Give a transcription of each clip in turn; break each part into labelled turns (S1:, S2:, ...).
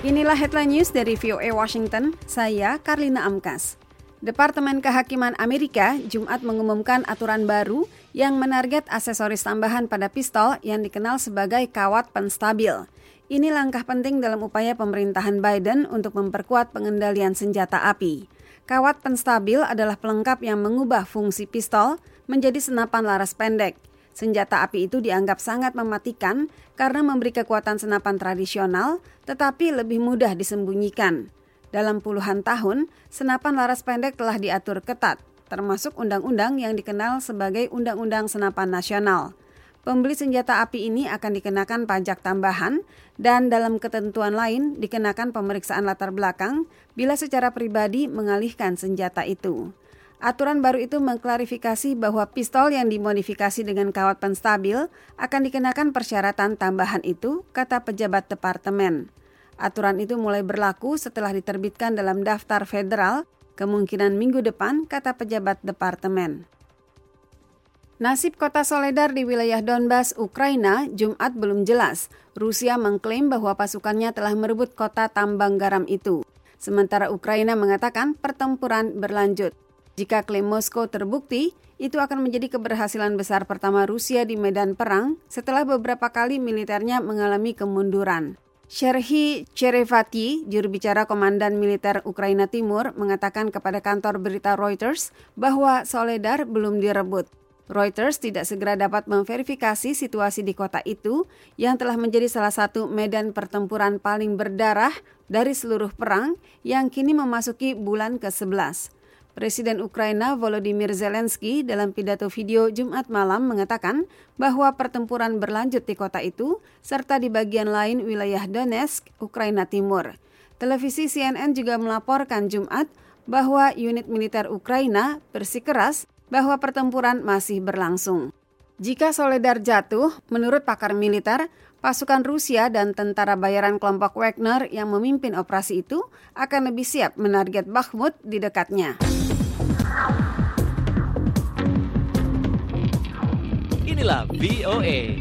S1: Inilah headline news dari VOA Washington, saya Karlina Amkas. Departemen Kehakiman Amerika Jumat mengumumkan aturan baru yang menarget aksesoris tambahan pada pistol yang dikenal sebagai kawat penstabil. Ini langkah penting dalam upaya pemerintahan Biden untuk memperkuat pengendalian senjata api. Kawat penstabil adalah pelengkap yang mengubah fungsi pistol menjadi senapan laras pendek. Senjata api itu dianggap sangat mematikan karena memberi kekuatan senapan tradisional, tetapi lebih mudah disembunyikan. Dalam puluhan tahun, senapan laras pendek telah diatur ketat, termasuk undang-undang yang dikenal sebagai Undang-Undang Senapan Nasional. Pembeli senjata api ini akan dikenakan pajak tambahan dan dalam ketentuan lain dikenakan pemeriksaan latar belakang bila secara pribadi mengalihkan senjata itu. Aturan baru itu mengklarifikasi bahwa pistol yang dimodifikasi dengan kawat penstabil akan dikenakan persyaratan tambahan itu, kata pejabat departemen. Aturan itu mulai berlaku setelah diterbitkan dalam daftar federal, kemungkinan minggu depan, kata pejabat departemen. Nasib kota Soledar di wilayah Donbas, Ukraina, Jumat belum jelas. Rusia mengklaim bahwa pasukannya telah merebut kota tambang garam itu. Sementara Ukraina mengatakan pertempuran berlanjut. Jika klaim Moskow terbukti, itu akan menjadi keberhasilan besar pertama Rusia di medan perang setelah beberapa kali militernya mengalami kemunduran. Serhiy Cherevati, juru bicara Komandan Militer Ukraina Timur, mengatakan kepada kantor berita Reuters bahwa Soledar belum direbut. Reuters tidak segera dapat memverifikasi situasi di kota itu yang telah menjadi salah satu medan pertempuran paling berdarah dari seluruh perang yang kini memasuki bulan ke-11. Presiden Ukraina Volodymyr Zelensky dalam pidato video Jumat malam mengatakan bahwa pertempuran berlanjut di kota itu serta di bagian lain wilayah Donetsk, Ukraina Timur. Televisi CNN juga melaporkan Jumat bahwa unit militer Ukraina bersikeras bahwa pertempuran masih berlangsung. Jika Soledar jatuh, menurut pakar militer, pasukan Rusia dan tentara bayaran kelompok Wagner yang memimpin operasi itu akan lebih siap menarget Bakhmut di dekatnya.
S2: Inilah VOA.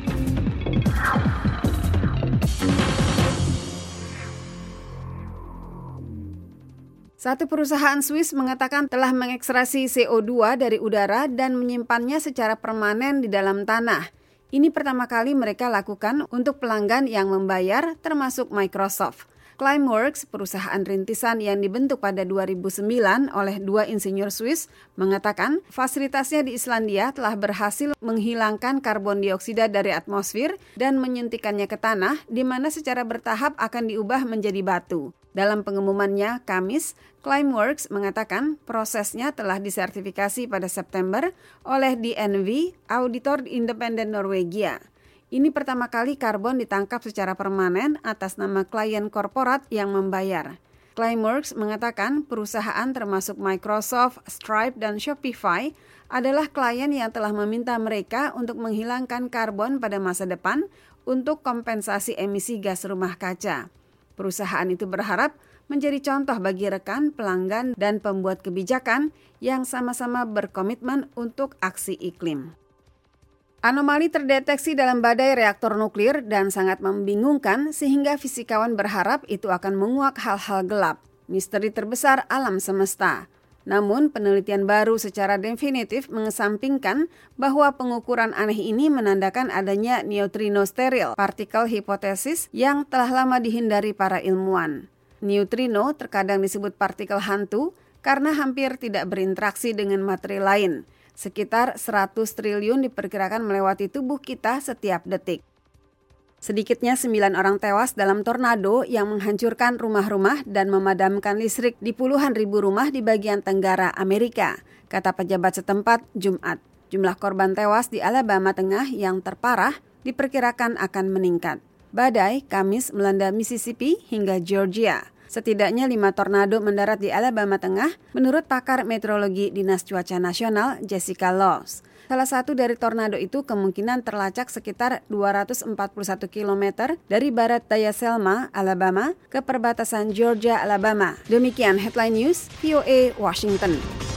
S1: Satu perusahaan Swiss mengatakan telah mengekstraksi CO2 dari udara dan menyimpannya secara permanen di dalam tanah. Ini pertama kali mereka lakukan untuk pelanggan yang membayar, termasuk Microsoft. Climeworks, perusahaan rintisan yang dibentuk pada 2009 oleh dua insinyur Swiss, mengatakan fasilitasnya di Islandia telah berhasil menghilangkan karbon dioksida dari atmosfer dan menyuntikannya ke tanah, di mana secara bertahap akan diubah menjadi batu. Dalam pengumumannya, Kamis, Climeworks mengatakan prosesnya telah disertifikasi pada September oleh DNV, auditor independen Norwegia. Ini pertama kali karbon ditangkap secara permanen atas nama klien korporat yang membayar. Climeworks mengatakan perusahaan termasuk Microsoft, Stripe, dan Shopify adalah klien yang telah meminta mereka untuk menghilangkan karbon pada masa depan untuk kompensasi emisi gas rumah kaca. Perusahaan itu berharap menjadi contoh bagi rekan, pelanggan, dan pembuat kebijakan yang sama-sama berkomitmen untuk aksi iklim. Anomali terdeteksi dalam badai reaktor nuklir dan sangat membingungkan sehingga fisikawan berharap itu akan menguak hal-hal gelap, misteri terbesar alam semesta. Namun penelitian baru secara definitif mengesampingkan bahwa pengukuran aneh ini menandakan adanya neutrino steril, partikel hipotesis yang telah lama dihindari para ilmuwan. Neutrino terkadang disebut partikel hantu karena hampir tidak berinteraksi dengan materi lain. Sekitar 100 triliun diperkirakan melewati tubuh kita setiap detik. Sedikitnya 9 orang tewas dalam tornado yang menghancurkan rumah-rumah dan memadamkan listrik di puluhan ribu rumah di bagian tenggara Amerika, kata pejabat setempat Jumat. Jumlah korban tewas di Alabama Tengah yang terparah diperkirakan akan meningkat. Badai Kamis melanda Mississippi hingga Georgia. Setidaknya 5 tornado mendarat di Alabama Tengah, menurut pakar meteorologi Dinas Cuaca Nasional Jessica Laws. Salah satu dari tornado itu kemungkinan terlacak sekitar 241 km dari barat daya Selma, Alabama, ke perbatasan Georgia, Alabama. Demikian headline news VOA Washington.